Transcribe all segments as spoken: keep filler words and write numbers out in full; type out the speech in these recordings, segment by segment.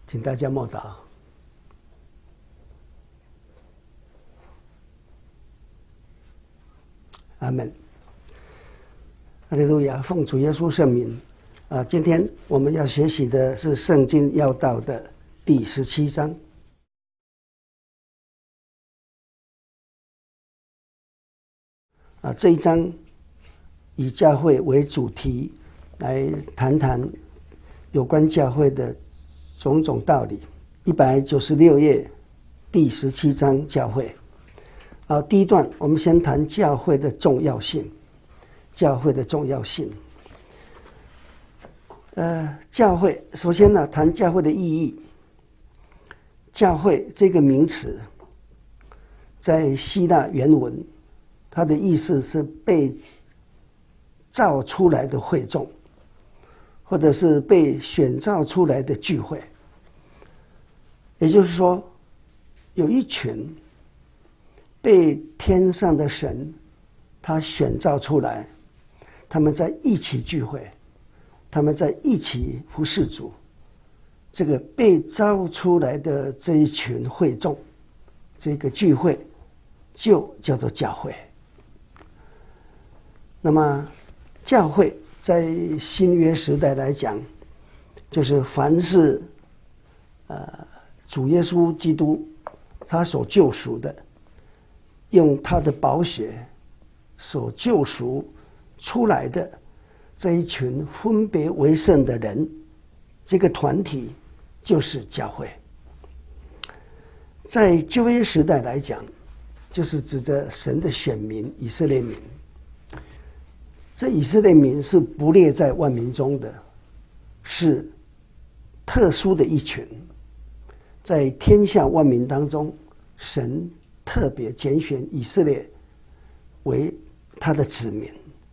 请大家默祷。阿门。哈利路亚！奉主耶稣圣名啊！今天我们要学习的是圣经要道的第十七章。啊，这一章以教会为主题，来谈谈有关教会的种种道理。一百九十六页，第十七章教会。啊，第一段我们先谈教会的重要性。教会的重要性。呃，教会首先呢，谈教会的意义。教会这个名词，在希腊原文，它的意思是被造出来的会众，或者是被选召出来的聚会。也就是说，有一群被天上的神他选召出来，他们在一起聚会，他们在一起服侍主。这个被召出来的这一群会众，这个聚会就叫做教会。那么教会在新约时代来讲，就是凡是呃主耶稣基督他所救赎的，用他的宝血所救赎出来的这一群分别为圣的人，这个团体就是教会。在旧约时代来讲，就是指着神的选民以色列民。这以色列民是不列在万民中的，是特殊的一群。在天下万民当中，神特别拣选以色列为他的子民。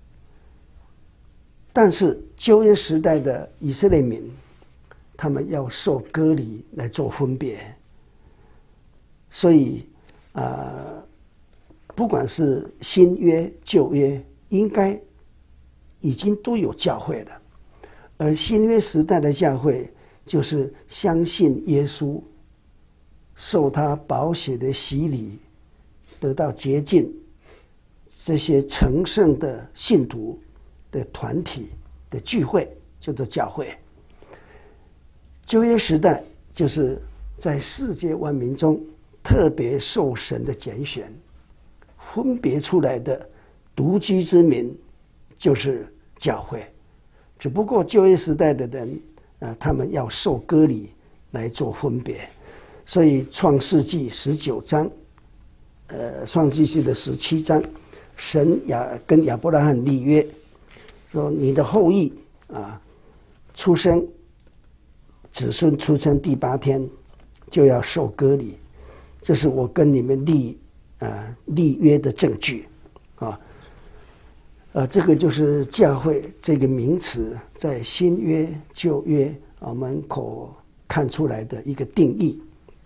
但是旧约时代的以色列民，他们要受割礼来做分别，所以啊、呃，不管是新约旧约，应该已经都有教会了。而新约时代的教会，就是相信耶稣，受他宝血的洗礼，得到洁净，这些成圣的信徒的团体的聚会，叫做教会。旧约时代就是在世界万民中特别受神的拣选，分别出来的独居之民，就是教会。只不过旧约时代的人，呃，他们要受割礼来做分别，所以创世纪十九章，呃，创世纪的十七章，神亚跟亚伯拉罕立约，说你的后裔啊，出生子孙出生第八天就要受割礼，这是我跟你们立啊立约的证据啊。呃，这个就是教会这个名词在新约旧约我们可看出来的一个定义。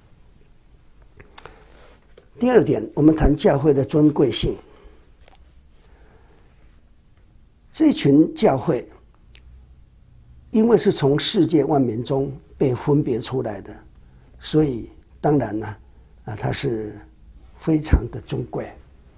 第二点，我们谈教会的尊贵性。这群教会因为是从世界万民中被分别出来的，所以当然呢，啊，它是非常的尊贵。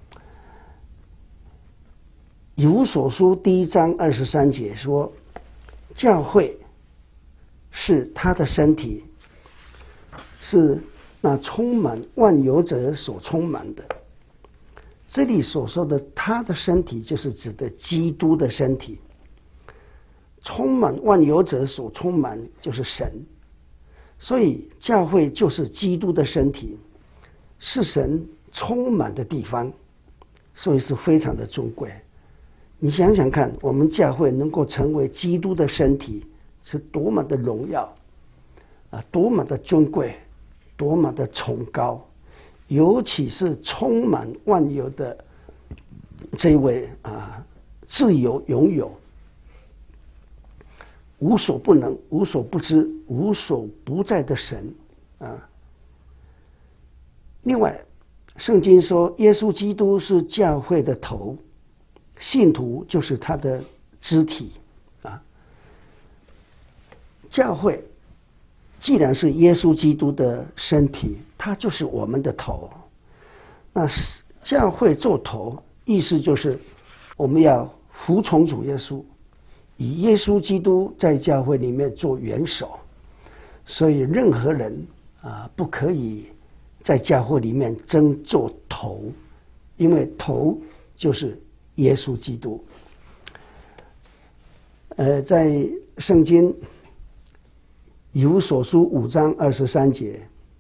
以弗所书第一章二十三节说，教会是他的身体，是那充满万有者所充满的。这里所说的他的身体，就是指的基督的身体。充满万有者所充满就是神，所以教会就是基督的身体，是神充满的地方，所以是非常的尊贵。你想想看，我们教会能够成为基督的身体，是多么的荣耀啊，多么的尊贵，多么的崇高，尤其是充满万有的这位啊，自由拥有，无所不能、无所不知、无所不在的神啊。另外，圣经说，耶稣基督是教会的头，信徒就是他的肢体啊。教会既然是耶稣基督的身体，他就是我们的头。那教会做头，意思就是我们要服从主耶稣，以耶稣基督在教会里面做元首。所以任何人啊，不可以在教会里面争做头，因为头就是耶稣基督。呃，在圣经以弗所书五章二十三节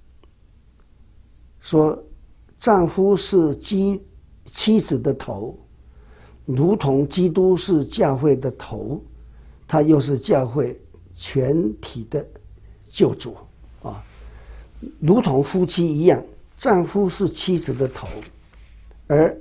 说，丈夫是妻妻子的头，如同基督是教会的头，他又是教会全体的救主啊，如同夫妻一样，丈夫是妻子的头，而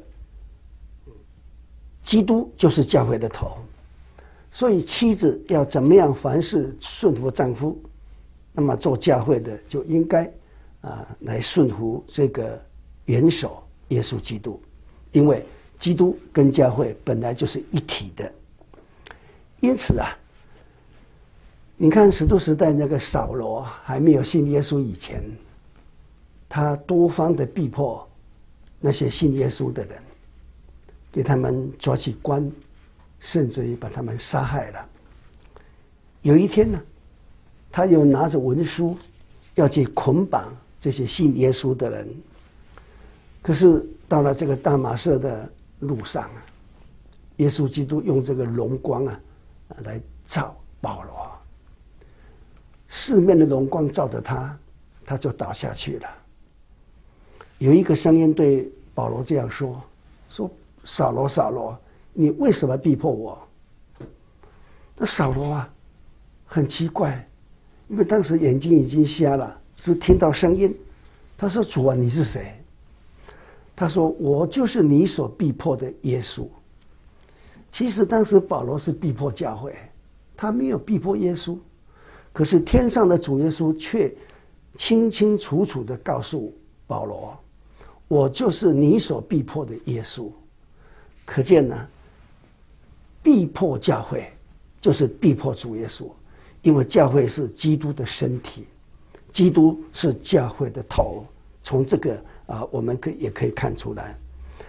基督就是教会的头。所以妻子要怎么样凡事顺服丈夫，那么做教会的就应该啊来顺服这个元首耶稣基督，因为基督跟教会本来就是一体的。因此啊，你看使徒时代那个扫罗还没有信耶稣以前，他多方的逼迫那些信耶稣的人，给他们抓去关，甚至于把他们杀害了。有一天呢，他又拿着文书要去捆绑这些信耶稣的人。可是到了这个大马色的路上啊，耶稣基督用这个荣光啊来照保罗，四面的荣光照着他，他就倒下去了。有一个声音对保罗这样说：说扫罗扫罗，你为什么逼迫我？那扫罗啊很奇怪，因为当时眼睛已经瞎了，只听到声音。他说：主啊，你是谁？他说：我就是你所逼迫的耶稣。其实当时保罗是逼迫教会，他没有逼迫耶稣，可是天上的主耶稣却清清楚楚地告诉保罗：我就是你所逼迫的耶稣。可见呢，逼迫教会就是逼迫主耶稣，因为教会是基督的身体，基督是教会的头。从这个啊，我们可以也可以看出来，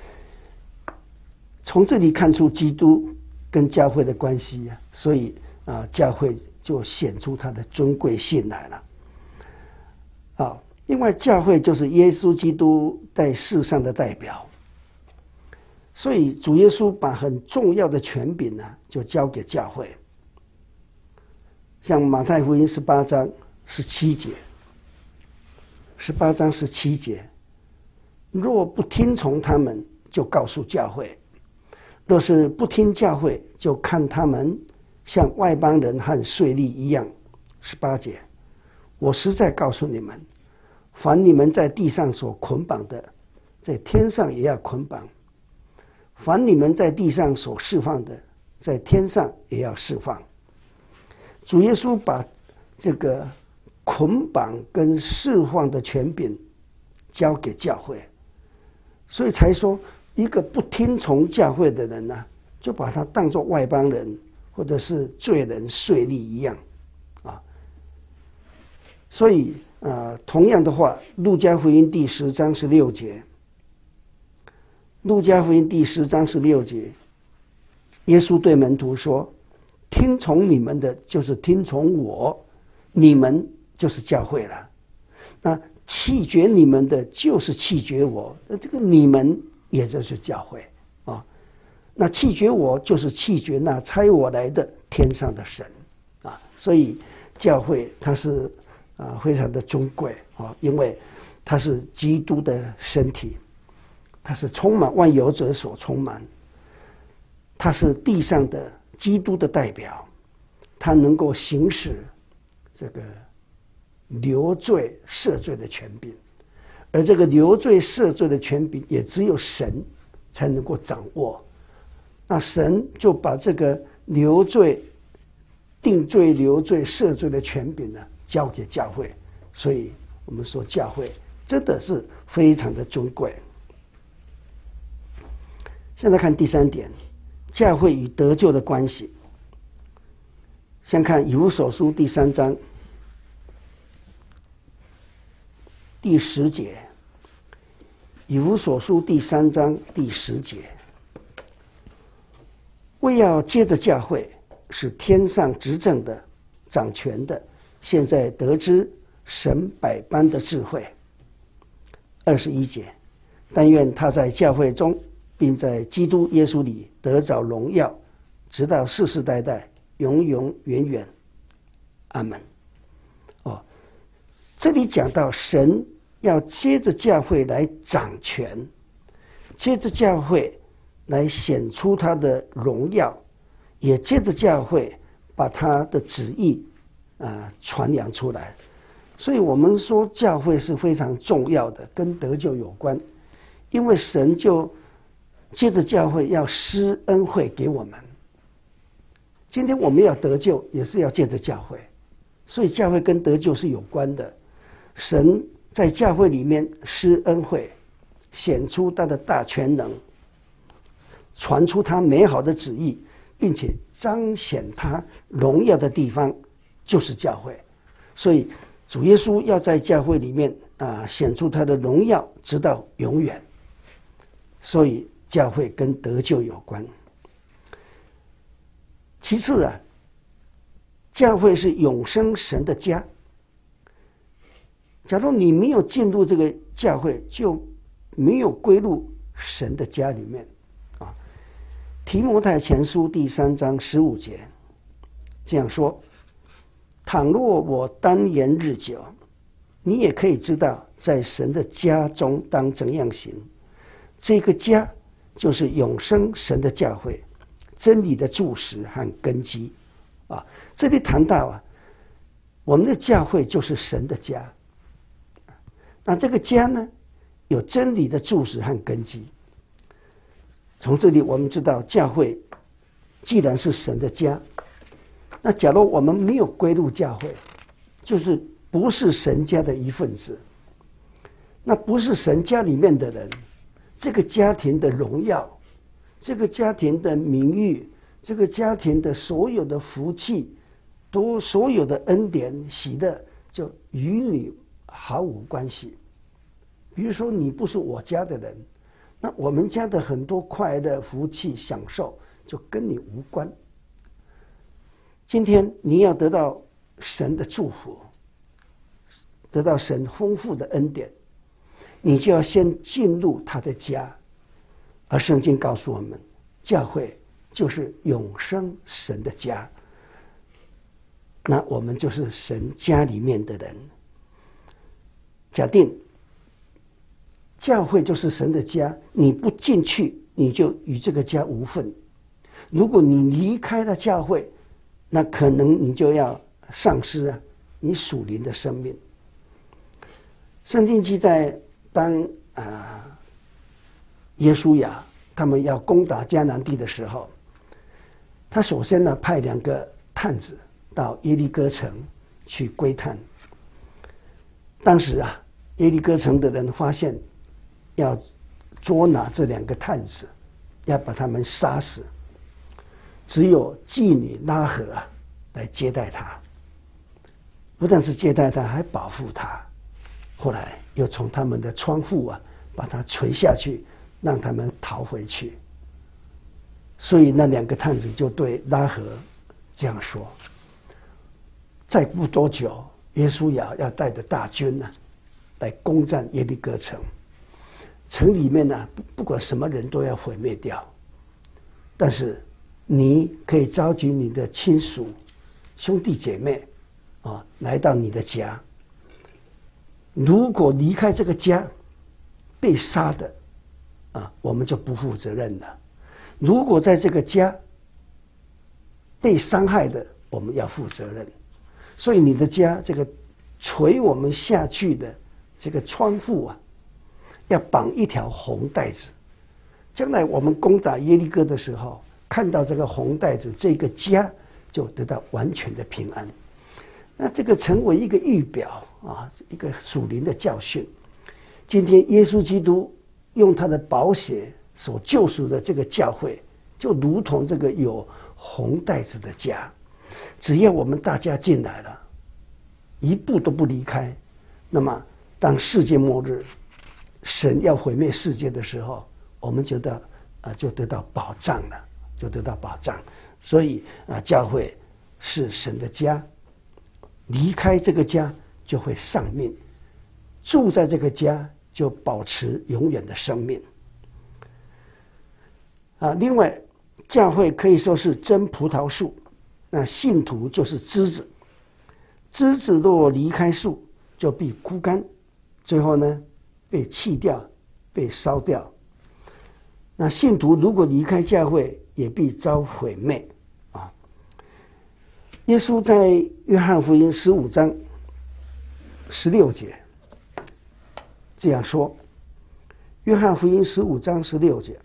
从这里看出基督跟教会的关系啊，所以啊，教会就显出它的尊贵性来了。啊，另外教会就是耶稣基督在世上的代表。所以主耶稣把很重要的权柄呢，就交给教会。像马太福音十八章十七节，十八章十七节，若不听从他们，就告诉教会；若是不听教会，就看他们像外邦人和税吏一样。十八节，我实在告诉你们，凡你们在地上所捆绑的，在天上也要捆绑。凡你们在地上所释放的，在天上也要释放。主耶稣把这个捆绑跟释放的权柄交给教会，所以才说一个不听从教会的人呢、啊，就把他当作外邦人或者是罪人、税吏一样啊。所以呃，同样的话，路加福音第十章十六节。路加福音第十章十六节，耶稣对门徒说：听从你们的，就是听从我，你们就是教会了。那弃绝你们的，就是弃绝我。那这个你们也就是教会啊。那弃绝我，就是弃绝那差我来的天上的神啊。所以教会它是啊非常的尊贵啊，因为它是基督的身体。它是充满万有者所充满，它是地上的基督的代表，它能够行使这个流罪赦罪的权柄，而这个流罪赦罪的权柄也只有神才能够掌握。那神就把这个流罪、定罪、流罪、赦罪的权柄呢，交给教会。所以我们说教会真的是非常的尊贵。现在看第三点，教会与得救的关系。先看以弗所书第三章， 第十节，以弗所书第三章第十节，为要接着教会，是天上执政的、掌权的，现在得知神百般的智慧。二十一节，但愿他在教会中，并在基督耶稣里得着荣耀，直到世世代代，永永远远。阿门。哦，这里讲到神要接着教会来掌权，接着教会来显出他的荣耀，也接着教会把他的旨意啊、呃、传扬出来。所以我们说教会是非常重要的，跟得救有关，因为神就接着教会要施恩惠给我们。今天我们要得救，也是要借着教会，所以教会跟得救是有关的。神在教会里面施恩惠，显出他的大全能，传出他美好的旨意，并且彰显他荣耀的地方就是教会。所以主耶稣要在教会里面啊显出他的荣耀，直到永远。所以教会跟得救有关。其次啊，教会是永生神的家。假如你没有进入这个教会，就没有归入神的家里面啊。提摩太前书第三章十五节这样说：倘若我单言日久，你也可以知道，在神的家中当怎样行。这个家就是永生神的教会，真理的柱石和根基啊。这里谈到啊，我们的教会就是神的家。那这个家呢，有真理的柱石和根基。从这里我们知道，教会既然是神的家，那假如我们没有归入教会，就是不是神家的一份子。那不是神家里面的人，这个家庭的荣耀，这个家庭的名誉，这个家庭的所有的福气，都所有的恩典喜乐，就与你毫无关系。比如说你不是我家的人，那我们家的很多快乐福气享受就跟你无关。今天你要得到神的祝福，得到神丰富的恩典，你就要先进入他的家。而圣经告诉我们，教会就是永生神的家，那我们就是神家里面的人。假定教会就是神的家，你不进去，你就与这个家无份。如果你离开了教会，那可能你就要丧失啊你属灵的生命。圣经记载，当啊耶稣亚他们要攻打迦南地的时候，他首先呢派两个探子到耶利哥城去窥探。当时啊耶利哥城的人发现要捉拿这两个探子，要把他们杀死，只有妓女拉合啊来接待他，不但是接待他，还保护他。后来又从他们的窗户啊把他垂下去，让他们逃回去。所以那两个探子就对拉合这样说：再不多久，耶稣亚要带着大军呢、啊、来攻占耶利哥城。城里面呢、啊、不管什么人都要毁灭掉，但是你可以召集你的亲属兄弟姐妹啊来到你的家。如果离开这个家被杀的啊，我们就不负责任了。如果在这个家被伤害的，我们要负责任。所以你的家这个垂我们下去的这个窗户啊，要绑一条红带子。将来我们攻打耶利哥的时候，看到这个红带子，这个家就得到完全的平安。那这个成为一个预表啊，一个属灵的教训。今天耶稣基督用他的宝血所救赎的这个教会，就如同这个有红带子的家，只要我们大家进来了，一步都不离开，那么当世界末日，神要毁灭世界的时候，我们觉得啊，就得到保障了，就得到保障。所以啊，教会是神的家，离开这个家就会丧命，住在这个家就保持永远的生命。啊，另外，教会可以说是真葡萄树，那信徒就是枝子，枝子若离开树，就必枯干，最后呢，被弃掉，被烧掉。那信徒如果离开教会，也必遭毁灭啊。耶稣在约翰福音十五章十六节这样说：约翰福音十五章十六节，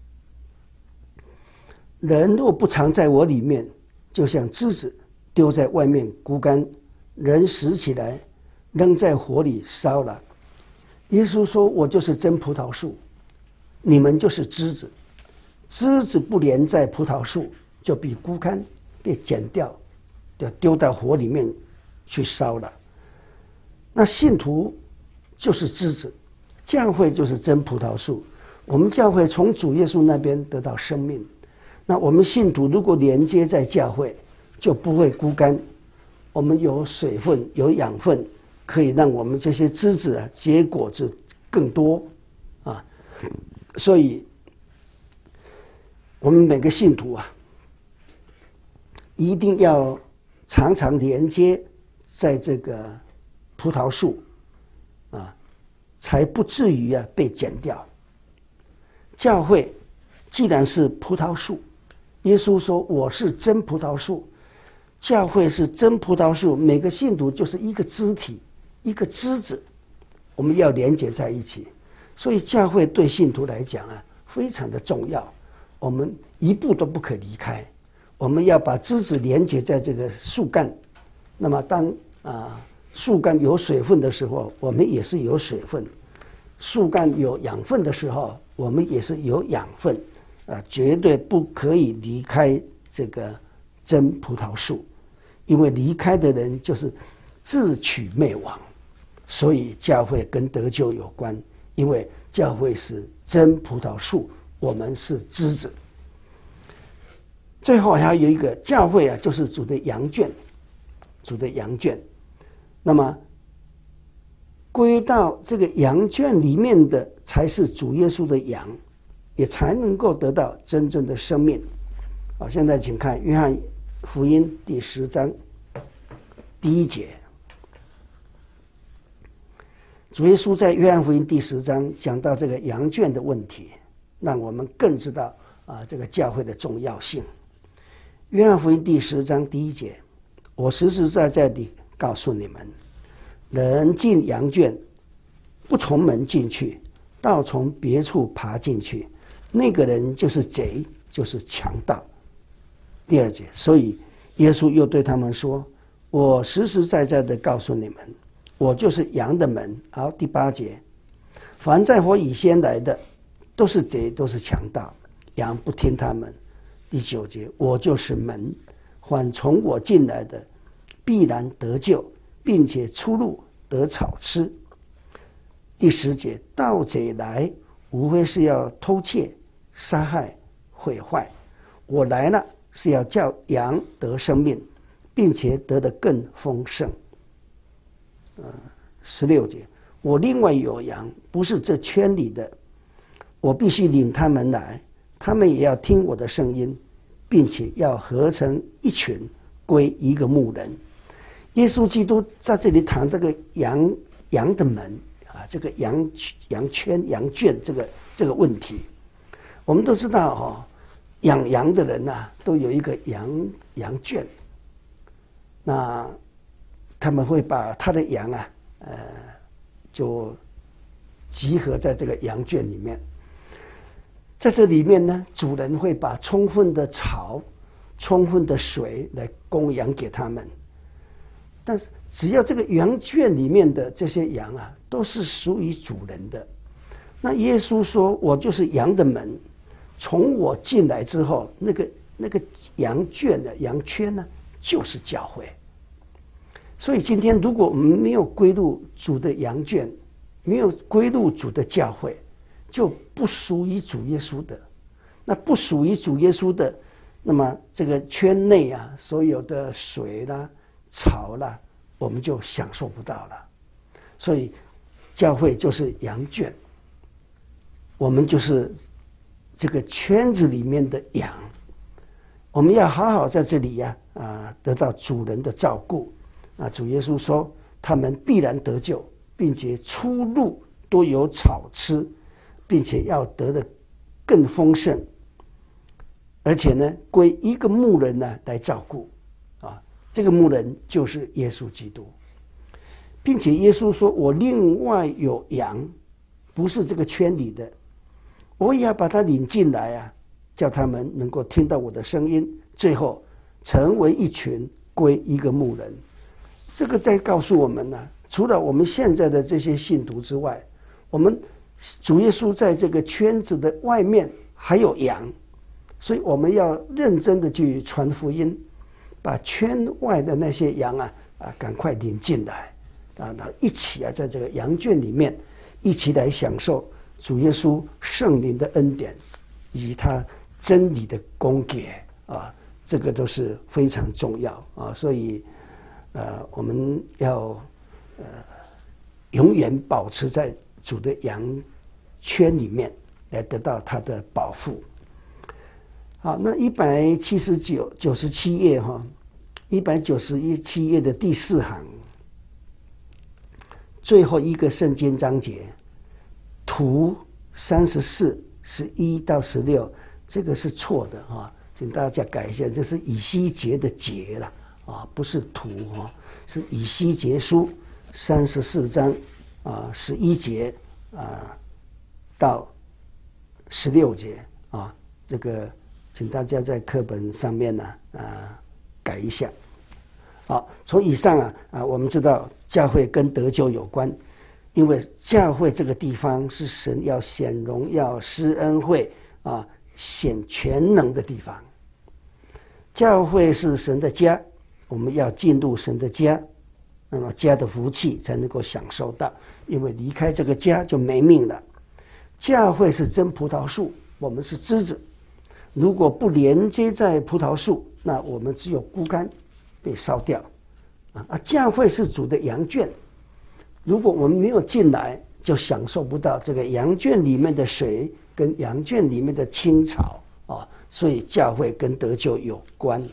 人若不常在我里面，就像枝子丢在外面枯干，人拾起来扔在火里烧了。耶稣说：我就是真葡萄树，你们就是枝子。枝子不连在葡萄树，就必枯干，被剪掉，就丢到火里面去烧了。那信徒就是枝子，教会就是真葡萄树。我们教会从主耶稣那边得到生命，那我们信徒如果连接在教会，就不会枯干。我们有水分，有养分，可以让我们这些枝子啊结果子更多啊。所以，我们每个信徒啊，一定要常常连接在这个葡萄树啊，才不至于啊被剪掉。教会既然是葡萄树，耶稣说我是真葡萄树，教会是真葡萄树，每个信徒就是一个肢体，一个枝子，我们要连结在一起。所以教会对信徒来讲啊，非常的重要，我们一步都不可离开。我们要把枝子连结在这个树干，那么当啊树干有水分的时候，我们也是有水分；树干有养分的时候，我们也是有养分。啊，绝对不可以离开这个真葡萄树，因为离开的人就是自取灭亡。所以教会跟得救有关，因为教会是真葡萄树，我们是枝子。最后还有一个，教会啊，就是主的羊圈，主的羊圈。那么归到这个羊圈里面的，才是主耶稣的羊，也才能够得到真正的生命。好，现在请看约翰福音第十章第一节。主耶稣在约翰福音第十章讲到这个羊圈的问题，让我们更知道啊这个教会的重要性。约翰福音第十章第一节，我实实在在地告诉你们，人进羊圈，不从门进去，倒从别处爬进去，那个人就是贼，就是强盗。第二节，所以耶稣又对他们说，我实实在在的告诉你们，我就是羊的门。好，第八节，凡在我以先来的，都是贼，都是强盗，羊不听他们。第九节，我就是门，凡从我进来的，必然得救，并且出入得草吃。第十节，盗贼来，无非是要偷窃、杀害、毁坏。我来了，是要叫羊得生命，并且得得更丰盛。呃，十六节，我另外有羊，不是这圈里的，我必须领他们来，他们也要听我的声音，并且要合成一群，归一个牧人。耶稣基督在这里谈这个羊羊的门啊，这个羊羊圈、羊圈这个这个问题，我们都知道哦，养羊的人呐、啊，都有一个羊羊圈，那他们会把他的羊啊，呃，就集合在这个羊圈里面。在这里面呢，主人会把充分的草、充分的水来供养给他们。但是只要这个羊圈里面的这些羊啊，都是属于主人的。那耶稣说，我就是羊的门，从我进来之后，那个那个羊圈的羊圈呢，就是教会。所以今天如果我们没有归入主的羊圈， 没有归入主的教会，就不属于主耶稣的。那不属于主耶稣的，那么这个圈内啊，所有的水啦、草啦，我们就享受不到了。所以，教会就是羊圈，我们就是这个圈子里面的羊，我们要好好在这里呀、啊，啊，得到主人的照顾。啊，主耶稣说，他们必然得救，并且出入都有草吃，并且要得的更丰盛。而且呢，归一个牧人呢来照顾，啊，这个牧人就是耶稣基督，并且耶稣说：“我另外有羊，不是这个圈里的，我也要把他领进来啊，叫他们能够听到我的声音，最后成为一群，归一个牧人。”这个在告诉我们呢，除了我们现在的这些信徒之外，我们主耶稣在这个圈子的外面还有羊。所以我们要认真的去传福音，把圈外的那些羊啊啊赶快领进来啊，一起啊在这个羊圈里面一起来享受主耶稣圣灵的恩典以及他真理的供给啊，这个都是非常重要啊。所以呃我们要呃永远保持在主的羊圈里面，来得到他的保护。好，那一百七十九九十七页哈，一百九十一七页的第四行，最后一个圣经章节，图三十四十一到十六，这个是错的哈，请大家改一下，这是以西结的结了啊，不是图哈，是以西结书三十四章啊十一节啊到十六节啊，这个。请大家在课本上面呢、啊，啊，改一下。好，从以上啊啊，我们知道教会跟得救有关，因为教会这个地方是神要显荣耀、施恩惠啊、显全能的地方。教会是神的家，我们要进入神的家，那么家的福气才能够享受到，因为离开这个家就没命了。教会是真葡萄树，我们是枝子。如果不连接在葡萄树，那我们只有枯干被烧掉啊！教会是主的羊圈，如果我们没有进来，就享受不到这个羊圈里面的水跟羊圈里面的青草啊！所以教会跟得救有关。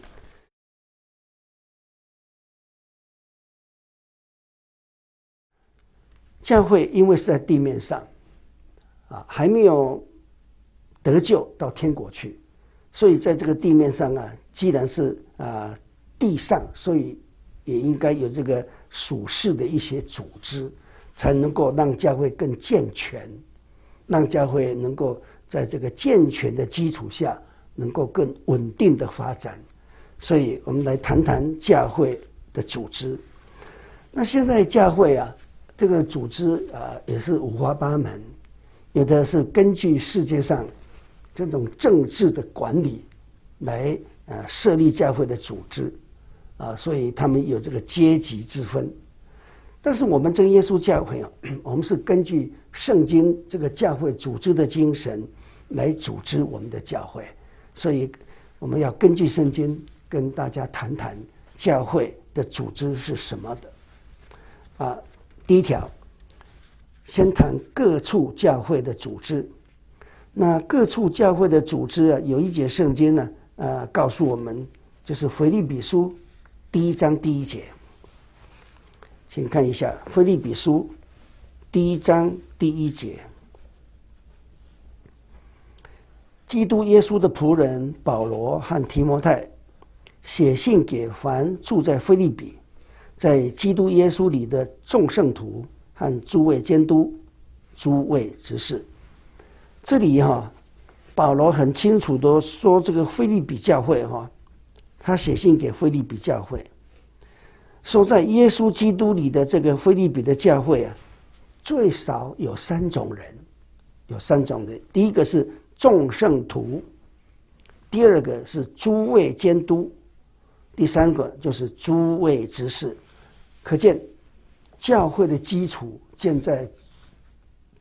教会因为是在地面上啊，还没有得救到天国去。所以在这个地面上啊，既然是啊地上，所以也应该有这个属世的一些组织，才能够让教会更健全，让教会能够在这个健全的基础下，能够更稳定的发展。所以我们来谈谈教会的组织。那现在教会啊，这个组织啊也是五花八门，有的是根据世界上这种政治的管理来呃设立教会的组织啊，所以他们有这个阶级之分。但是我们这个耶稣教会啊，我们是根据圣经这个教会组织的精神来组织我们的教会，所以我们要根据圣经跟大家谈谈教会的组织是什么的啊。第一条，先谈各处教会的组织。那各处教会的组织啊，有一节圣经呢，呃，告诉我们，就是腓立比书第一章第一节，请看一下腓立比书第一章第一节。基督耶稣的仆人保罗和提摩太写信给凡住在腓立比，在基督耶稣里的众圣徒和诸位监督、诸位执事。这里哈、啊，保罗很清楚的说，这个腓立比教会哈、啊，他写信给腓立比教会，说在耶稣基督里的这个腓立比的教会啊，最少有三种人，有三种人。第一个是众圣徒，第二个是诸位监督，第三个就是诸位执事。可见教会的基础建在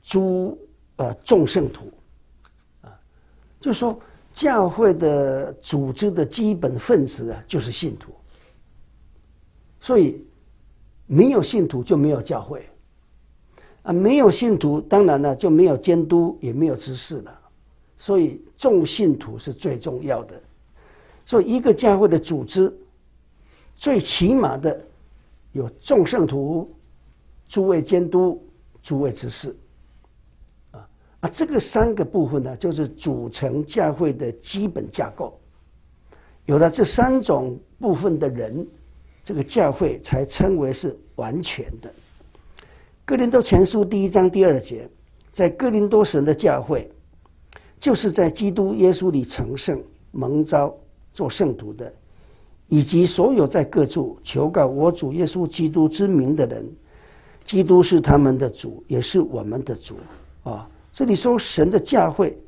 诸呃众圣徒，啊，就是说教会的组织的基本分子啊，就是信徒。所以没有信徒就没有教会，啊，没有信徒当然了就没有监督，也没有执事了。所以众信徒是最重要的。所以一个教会的组织，最起码的有众圣徒、诸位监督、诸位执事，啊啊，这个三个部分呢，就是组成教会的基本架构。有了这三种部分的人，这个教会才称为是完全的。哥林多前书第一章第二节，在哥林多神的教会，就是在基督耶稣里成圣、蒙召做圣徒的，以及所有在各处求告我主耶稣基督之名的人。基督是他们的主，也是我们的主啊！这里说神的教会，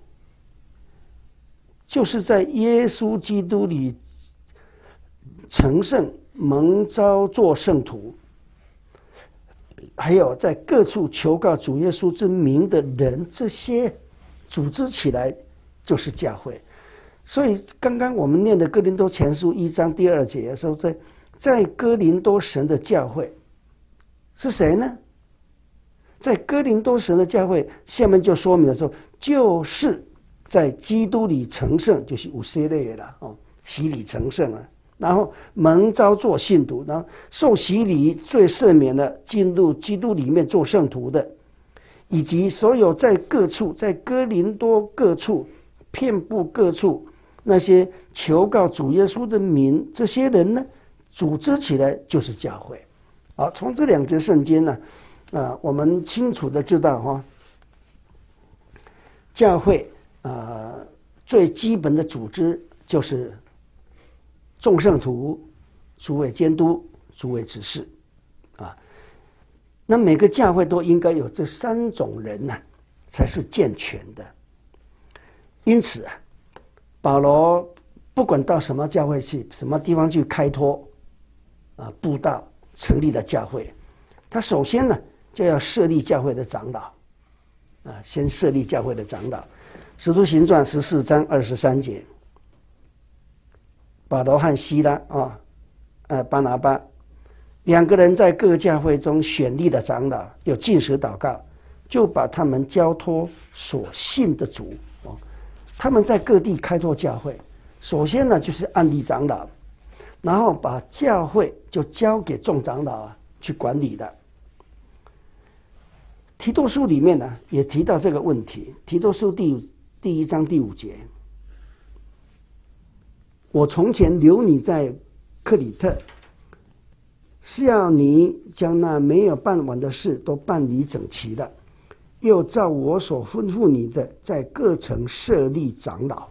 就是在耶稣基督里成圣、蒙召做圣徒，还有在各处求告主耶稣之名的人，这些组织起来就是教会。所以刚刚我们念的哥林多前书一章第二节说，在在哥林多神的教会是谁呢？在哥林多神的教会，下面就说明了说，就是在基督里成圣，就是有洗礼了哦，洗礼成圣了，然后蒙召做信徒，然后受洗礼罪赦免了，进入基督里面做圣徒的，以及所有在各处，在哥林多各处、遍布各处那些求告主耶稣的名，这些人呢，组织起来就是教会。好，从这两节圣经呢，啊，我们清楚的知道哈，教会啊最基本的组织就是众圣徒、诸位监督、诸位执事，啊，那每个教会都应该有这三种人呢、啊，才是健全的。因此啊，保罗不管到什么教会去，什么地方去开拓啊布道，成立了教会，他首先呢就要设立教会的长老，啊，先设立教会的长老。使徒行传十四章二十三节，保罗和西拉啊，呃巴拿巴两个人在各教会中选立的长老，有禁食祷告，就把他们交托所信的主。哦，他们在各地开拓教会，首先呢就是按立长老，然后把教会就交给众长老啊去管理的。提多书里面呢也提到这个问题，提多书第第一章第五节，我从前留你在克里特，是要你将那没有办完的事都办理整齐了，又照我所吩咐你的，在各城设立长老。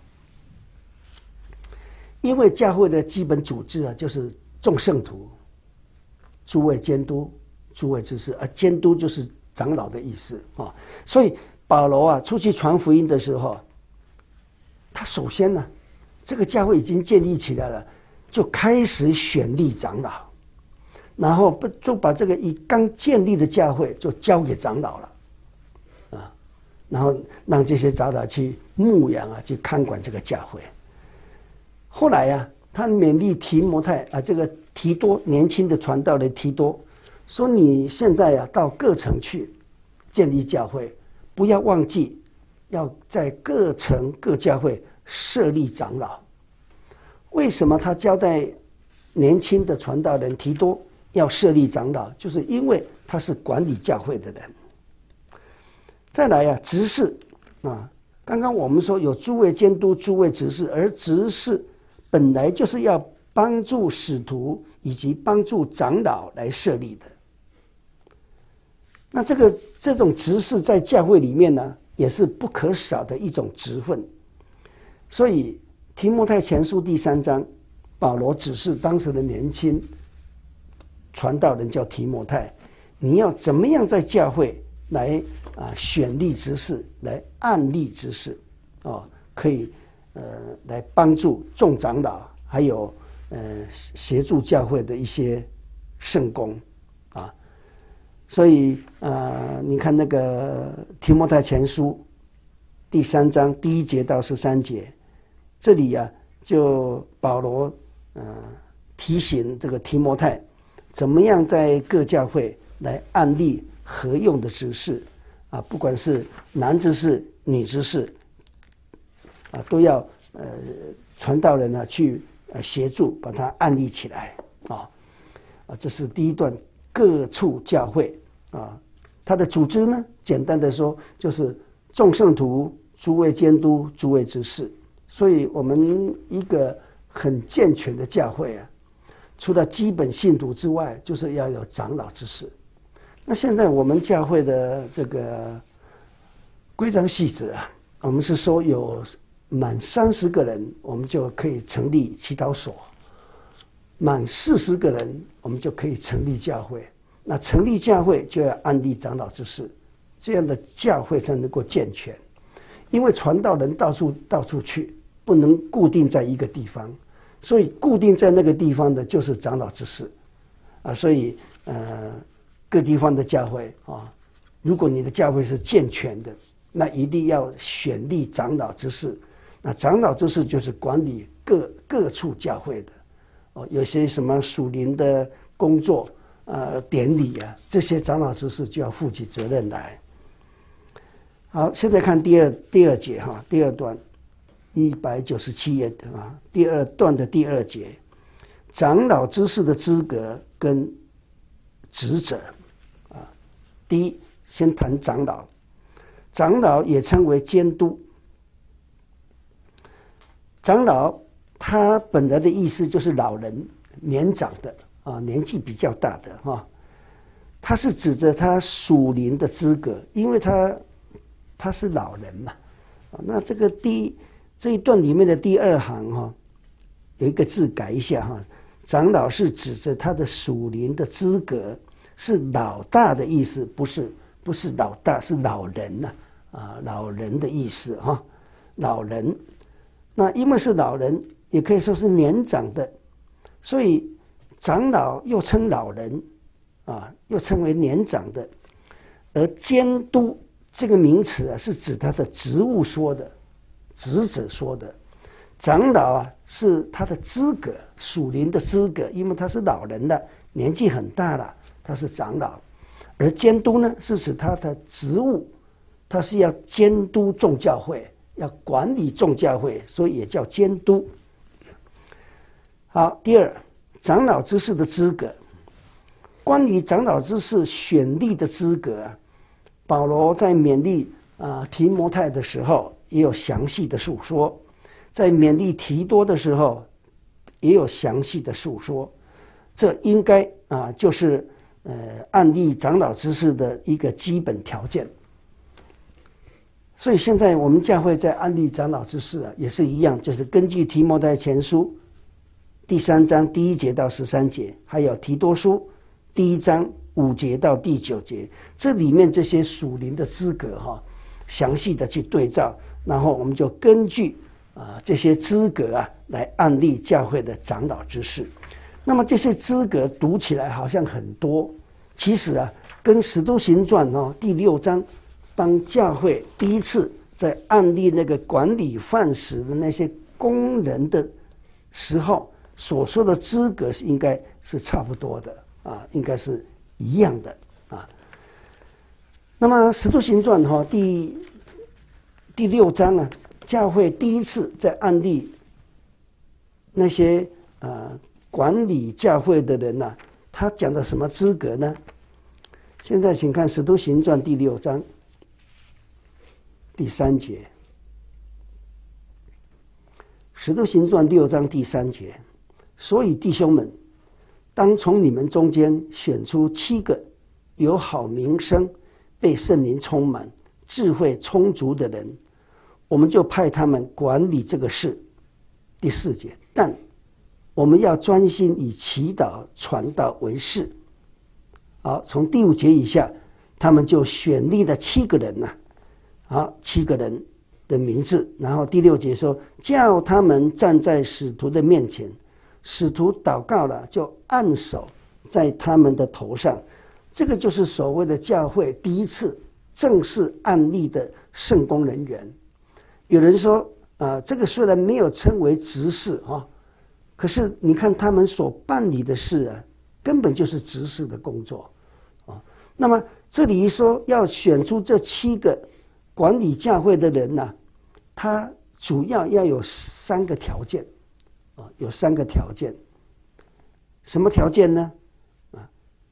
因为教会的基本组织啊，就是众圣徒、诸位监督、诸位执事，而监督就是长老的意思啊。所以保罗啊出去传福音的时候，他首先呢，这个教会已经建立起来了，就开始选立长老，然后不就把这个一刚建立的教会就交给长老了，啊，然后让这些长老去牧养啊，去看管这个教会。后来啊，他勉励提摩太啊，这个提多年轻的传道人提多说：“你现在啊，到各城去建立教会，不要忘记要在各城各教会设立长老。”为什么他交代年轻的传道人提多要设立长老？就是因为他是管理教会的人。再来啊，执事啊，刚刚我们说有诸位监督、诸位执事，而执事本来就是要帮助使徒以及帮助长老来设立的。那这个这种执事在教会里面呢，也是不可少的一种职分。所以提摩太前书第三章，保罗指示当时的年轻传道人叫提摩太，你要怎么样在教会来啊选立执事，来按立执事，哦，可以呃来帮助众长老，还有呃协助教会的一些圣工啊。 所以呃，你看那个提摩太前书第三章第一节到十三节，这里啊，就保罗呃提醒这个提摩太，怎么样在各教会来按立合用的执事啊，不管是男执事、女执事啊，都要呃传道人呢去呃协助把它按立起来啊啊，这是第一段各处教会啊，它的组织呢，简单的说就是众圣徒、诸位监督、诸位执事。所以我们一个很健全的教会啊，除了基本信徒之外，就是要有长老执事。那现在我们教会的这个规章细则啊，我们是说有满三十个人，我们就可以成立祈祷所；满四十个人，我们就可以成立教会。那成立教会就要按立长老执事，这样的教会才能够健全。因为传道人到处到处去，不能固定在一个地方，所以固定在那个地方的就是长老执事啊。所以呃，各地方的教会啊，如果你的教会是健全的，那一定要选立长老执事。那长老执事就是管理各各处教会的哦，有些什么属灵的工作呃典礼啊，这些长老执事就要负起责任来。好，现在看第二第二节哈，第二段一百九十七页的啊，第二段的第二节，长老执事的资格跟职责啊。第一，先谈长老，长老也称为监督。长老他本来的意思就是老人、年长的啊，年纪比较大的哈。他是指着他属灵的资格，因为他。他是老人嘛，那这个第这一段里面的第二行哈，有一个字改一下哈，长老是指着他的属灵的资格，是老大的意思，不是不是老大，是老人呐啊，老人的意思哈，老人。那因为是老人，也可以说是年长的，所以长老又称老人啊，又称为年长的，而监督。这个名词啊，是指他的职务说的，职责说的。长老啊，是他的资格，属灵的资格，因为他是老人了，年纪很大了，他是长老。而监督呢，是指他的职务，他是要监督众教会，要管理众教会，所以也叫监督。好，第二，长老执事的资格。关于长老执事选立的资格啊，保罗在勉励啊提摩太的时候，也有详细的述说；在勉励提多的时候，也有详细的述说。这应该啊，就是呃按立长老执事的一个基本条件。所以现在我们教会在按立长老执事啊，也是一样，就是根据提摩太前书第三章第一节到十三节，还有提多书第一章五节到第九节，这里面这些属灵的资格哈，详细的去对照，然后我们就根据啊这些资格啊来按立教会的长老执事。那么这些资格读起来好像很多，其实啊，跟《使徒行传》哦第六章，当教会第一次在按立那个管理饭食的那些工人的时候所说的资格，是应该是差不多的啊，应该是一样的啊。那么《使徒行传》哈第第六章啊，教会第一次在按立那些呃管理教会的人呐、啊，他讲的什么资格呢？现在请看《使徒行传》第六章第三节，《使徒行传》六章第三节，所以弟兄们，当从你们中间选出七个有好名声、被圣灵充满、智慧充足的人，我们就派他们管理这个事。第四节，但我们要专心以祈祷传道为事。好，从第五节以下，他们就选立了七个人呐、啊，好，七个人的名字。然后第六节说，叫他们站在使徒的面前，使徒祷告了，就按手在他们的头上， 这个就是所谓的教会第一次正式按立的圣公人员。有人说啊、呃，这个虽然没有称为执事啊，可是你看他们所办理的事啊，根本就是执事的工作啊。那么这里一说要选出这七个管理教会的人呢、啊，他主要要有三个条件啊，有三个条件。什么条件呢？啊，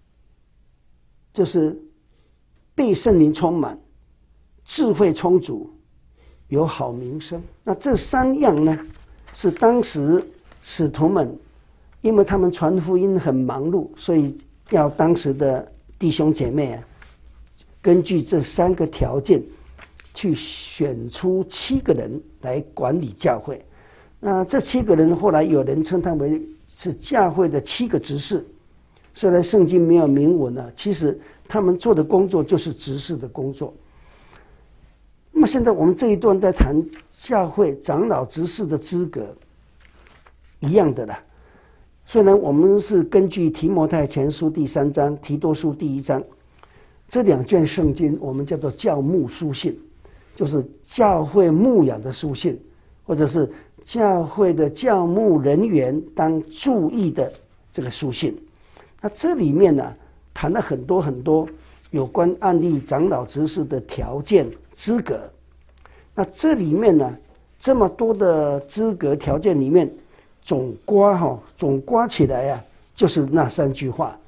就是被圣灵充满，智慧充足，有好名声。那这三样呢，是当时使徒们，因为他们传福音很忙碌，所以要当时的弟兄姐妹啊，根据这三个条件去选出七个人来管理教会。那这七个人后来有人称他为是教会的七个执事。虽然圣经没有明文啊，其实他们做的工作就是执事的工作。那么现在我们这一段在谈教会长老执事的资格，一样的啦。虽然我们是根据提摩太前书第三章、提多书第一章这两卷圣经，我们叫做教牧书信，就是教会牧养的书信，或者是教会的教牧人员当注意的这个书信。那这里面呢、啊，谈了很多很多有关按立长老执事的条件资格。那这里面呢，这么多的资格条件里面，总括哈，总括起来啊，就是那三句话。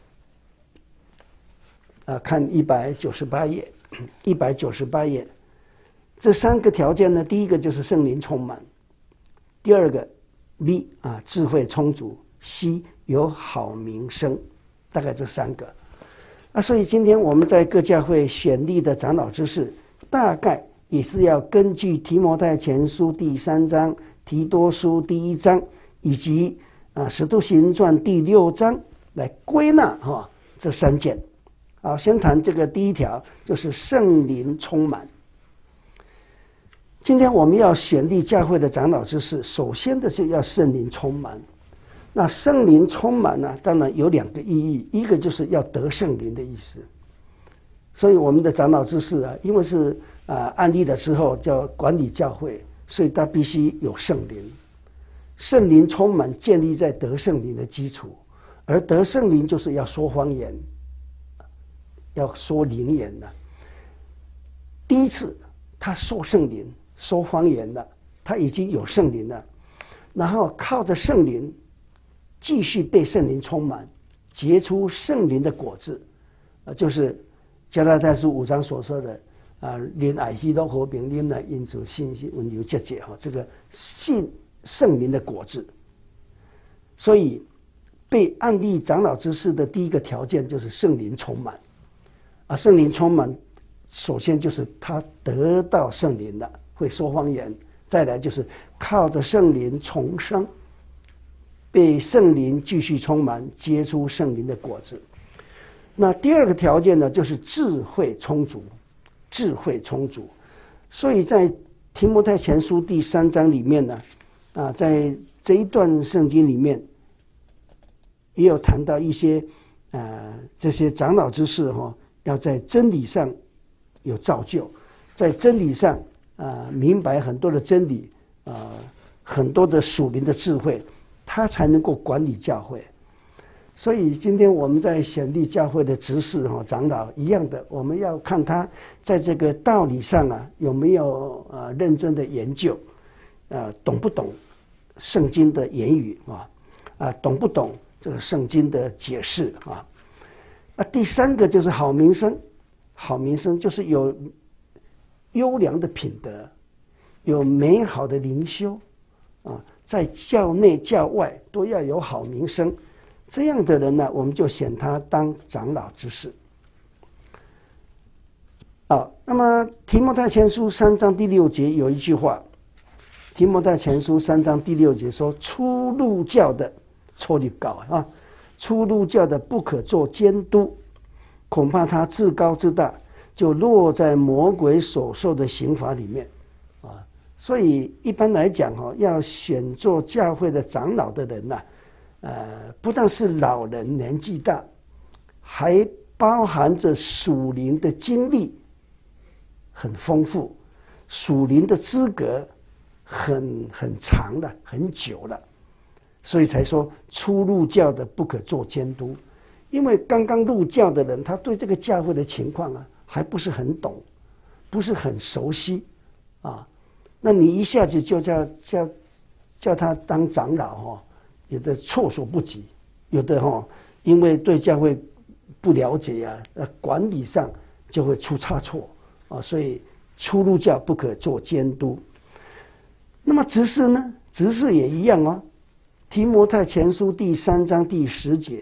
啊，看一百九十八页，一百九十八页，这三个条件呢，第一个就是圣灵充满，第二个 B 啊，智慧充足 ，C 有好名声，大概这三个。啊，所以今天我们在各教会选立的长老执事，大概也是要根据提摩太前书第三章、提多书第一章以及啊使徒行传第六章来归纳哈、哦、这三件。好，先谈这个第一条，就是圣灵充满。今天我们要选立教会的长老执事，首先的是要圣灵充满。那圣灵充满呢，当然有两个意义，一个就是要得圣灵的意思。所以我们的长老执事啊，因为是啊按立的时候叫管理教会，所以他必须有圣灵。圣灵充满建立在得圣灵的基础，而得圣灵就是要说方言，要说灵言的。第一次他受圣灵说方言了，他已经有圣灵了，然后靠着圣灵继续被圣灵充满，结出圣灵的果子，啊，就是加拉太书五章所说的啊，怜爱喜乐和平忍耐因主信心温柔节节哈，这个信圣灵的果子。所以被按立长老之事的第一个条件就是圣灵充满，啊，圣灵充满，首先就是他得到圣灵了，会说方言；再来就是靠着圣灵重生。被圣灵继续充满，结出圣灵的果子。那第二个条件呢，就是智慧充足，智慧充足。所以在提摩太前书第三章里面呢，啊，在这一段圣经里面，也有谈到一些呃这些长老之事哈、哦，要在真理上有造就，在真理上啊、呃、明白很多的真理啊、呃，很多的属灵的智慧。他才能够管理教会。所以今天我们在选立教会的执事哈长老一样的，我们要看他在这个道理上啊有没有呃认真的研究，呃懂不懂圣经的言语啊啊懂不懂这个圣经的解释啊。那第三个就是好名声，好名声就是有优良的品德，有美好的灵修啊。在教内教外都要有好名声，这样的人呢，我们就选他当长老之事。啊，那么提摩太前书三章第六节有一句话，提摩太前书三章第六节说：“初入教的错立高啊，初入教的不可做监督，恐怕他自高自大，就落在魔鬼所受的刑罚里面。”啊。所以一般来讲哈，要选做教会的长老的人呐、啊，呃，不但是老人年纪大，还包含着属灵的经历很丰富，属灵的资格很很长了，很久了，所以才说初入教的不可做监督。因为刚刚入教的人，他对这个教会的情况啊还不是很懂，不是很熟悉啊。那你一下子就叫叫叫他当长老哈，有的措手不及，有的哈因为对教会不了解啊，呃管理上就会出差错啊，所以初入教不可做监督。那么执事呢？执事也一样哦。提摩太前书第三章第十节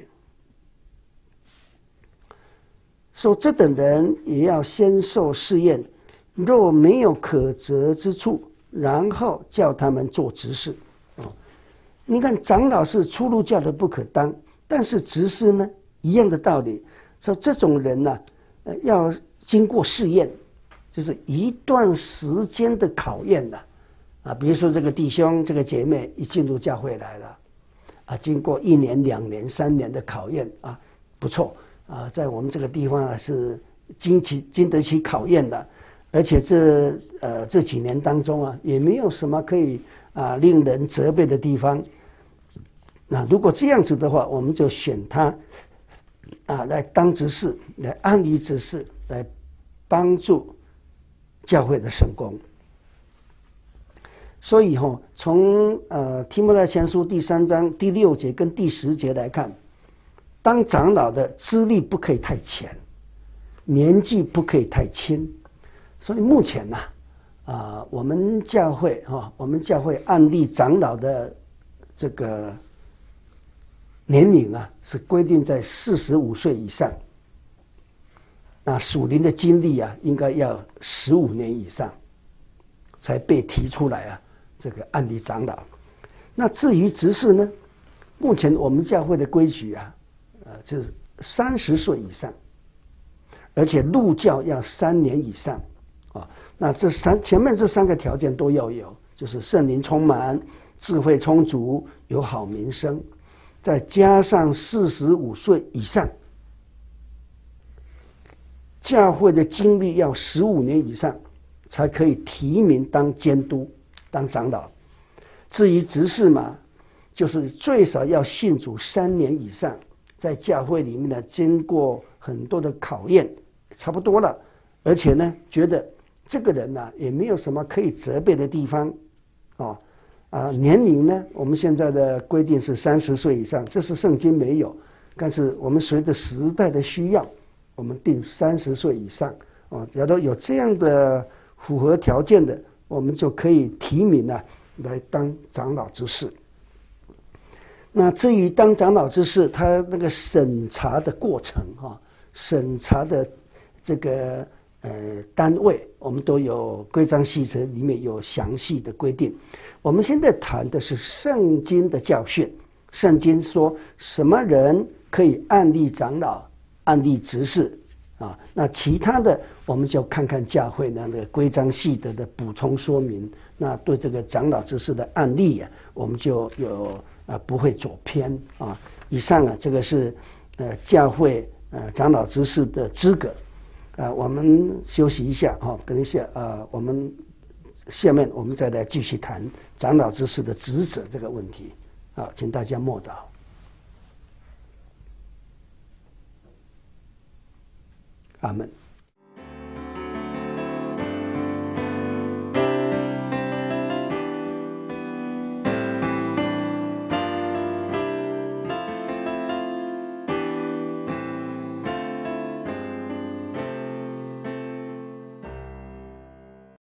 说：“这等人也要先受试验，若没有可责之处，然后叫他们做执事。”哦，你看长老是初入教的不可当，但是执事呢，一样的道理。说这种人呢、啊，呃，要经过试验，就是一段时间的考验的。啊，比如说这个弟兄、这个姐妹一进入教会来了，啊，经过一年、两年、三年的考验啊，不错啊，在我们这个地方啊是经起经得起考验的，而且这呃这几年当中啊，也没有什么可以啊令人责备的地方。那如果这样子的话，我们就选他啊来当执事，来安立执事，来帮助教会的圣工。所以哈、哦，从呃提摩太前书第三章第六节跟第十节来看，当长老的资历不可以太浅，年纪不可以太轻。所以目前呐、啊，啊、呃，我们教会哈、哦，我们教会按立长老的这个年龄啊，是规定在四十五岁以上。那属灵的经历啊，应该要十五年以上，才被提出来啊。这个按立长老，那至于执事呢？目前我们教会的规矩啊，呃，就是三十岁以上，而且入教要三年以上啊。那这三前面这三个条件都要有，就是圣灵充满、智慧充足、有好名声，再加上四十五岁以上，教会的经历要十五年以上，才可以提名当监督。当长老，至于执事嘛，就是最少要信主三年以上，在教会里面呢，经过很多的考验，差不多了。而且呢，觉得这个人呢、啊，也没有什么可以责备的地方，哦，啊，年龄呢，我们现在的规定是三十岁以上，这是圣经没有，但是我们随着时代的需要，我们定三十岁以上，哦，假如有这样的符合条件的。我们就可以提名啊，来当长老之事。那至于当长老之事，他那个审查的过程哈，审查的这个呃单位，我们都有规章细则里面有详细的规定。我们现在谈的是圣经的教训，圣经说什么人可以按立长老、按立执事。啊，那其他的我们就看看教会呢那个规章细则的补充说明。那对这个长老执事的案例啊，我们就有啊不会走偏啊。以上啊，这个是呃教会呃长老执事的资格啊。我们休息一下哈、哦，等一下啊，我们下面我们再来继续谈长老执事的职责这个问题。好，请大家默祷。阿们。